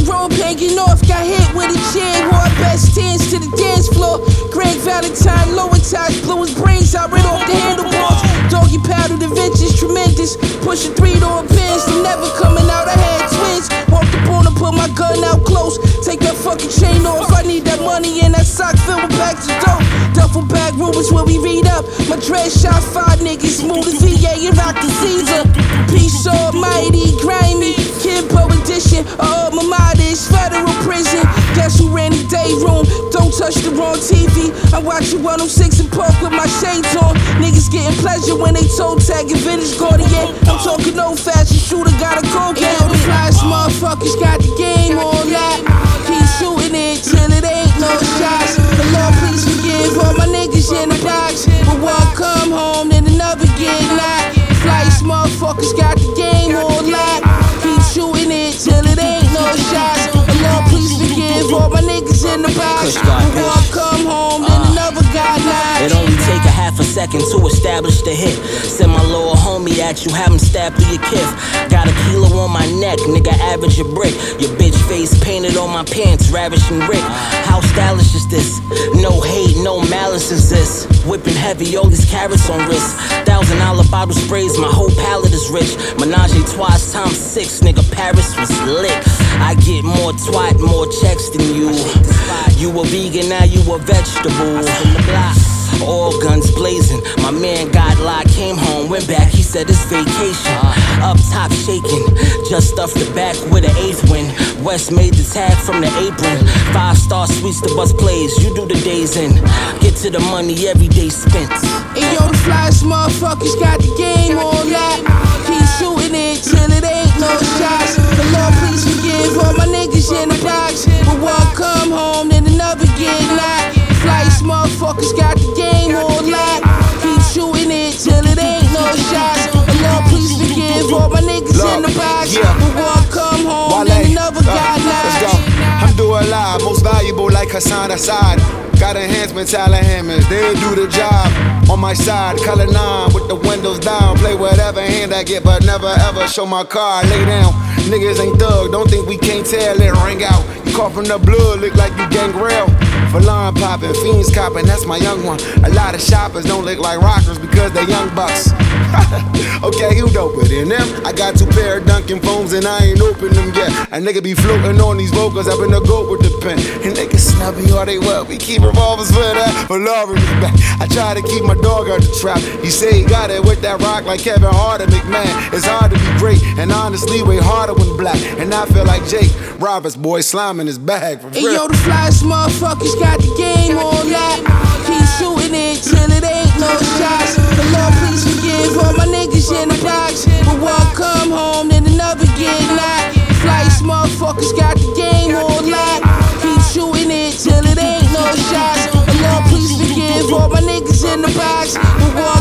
rope hanging off, got hit with a chain. Wore best tens to the dance floor. Greg Valentine, lower ties, blew his brains out right off the handlebars. Doggy paddled adventures, tremendous. Pushing 3-door pins, they never coming out. I had twins. Walked up on her, put my gun out close. Take that fucking chain off. I need that money in that sock filled with bags of dope. Duffel bag rumors where we read up. My dress shot 5 niggas, move the VA and rock the Caesar. Peace almighty, grimy. Kimbo edition, my mind is federal prison. Guess who ran the day room? Don't touch the wrong TV. I'm watching 106 and Park with my shades on. Niggas getting pleasure when they toe tag and vintage Gordian. I'm talking old fashioned shooter, got a cold can. The flyest motherfuckers got the game on lock. Keep shooting it till it ain't no shots. The Lord please forgive all my niggas in the box. But one come home, then another get knocked. Flyest motherfuckers got the game on lock. Keep shooting it till it ain't no shots. The Lord please forgive all my niggas in the box. But one come home, then another got knocked. It only take a half a second to establish the hit. Send my little homie at you, have him stab through your kith. Got a kilo on my neck, nigga, average a brick. Your bitch face painted on my pants, ravishing Rick. How stylish is this? No hate, no malice is this. Whipping heavy, all these carrots on wrist. $1,000 bottle sprays, my whole palette is rich. Menage a trois times 6, nigga, Paris was lit. I get more twat, more checks than you. You a vegan, now you a vegetable. All guns blazing, my man got locked, came home, went back, he said it's vacation. Up top shaking, just stuffed the back with an 8th win. West made the tag from the apron. 5-star suites, the bus plays, you do the days in. Get to the money, every day spent. And yo, the flyest motherfuckers got the game on lock. Keep shooting it till it ain't no shots. The Lord please forgive all my niggas in the box. But one come home, then another get knocked. Flyest motherfuckers got the game on lock. Keep shooting it till it ain't no shots. The Lord please forgive all my niggas in the box. But one come home, then another got knocked. Let's go. I'm doing live, most valuable like Hassan Assad. Got enhancement, talent hammers, they do the job. On my side, color 9 with the windows down. Play whatever hand I get, but never ever show my card. Lay down, niggas ain't thug, don't think we can't tell it. Ring out, you call from the blood, look like you gangrel. For line popping, fiends copping, that's my young one. A lot of shoppers don't look like rockers because they young bucks. Okay, you doper than them. I got 2 pair of Dunkin' phones and I ain't opened them yet. A nigga be floating on these vocals, I've been a goat with the pen. And they can snub me all they want, we keep revolvers for that. But Lauren is back, I try to keep my dog out the trap. He say he got it with that rock like Kevin Hart and McMahon. It's hard to be great, and honestly way harder when black. And I feel like Jake Roberts, boy, slime in his bag for real. Hey yo, the flyest motherfuckers got the game on lock. Keep shooting it till it ain't no shots. The Lord please forgive all my niggas in the box. But one come home, then another get knocked. Flyest motherfuckers got the game on lock. Keep shooting it till it ain't no shots. The Lord please forgive all my niggas in the box. But one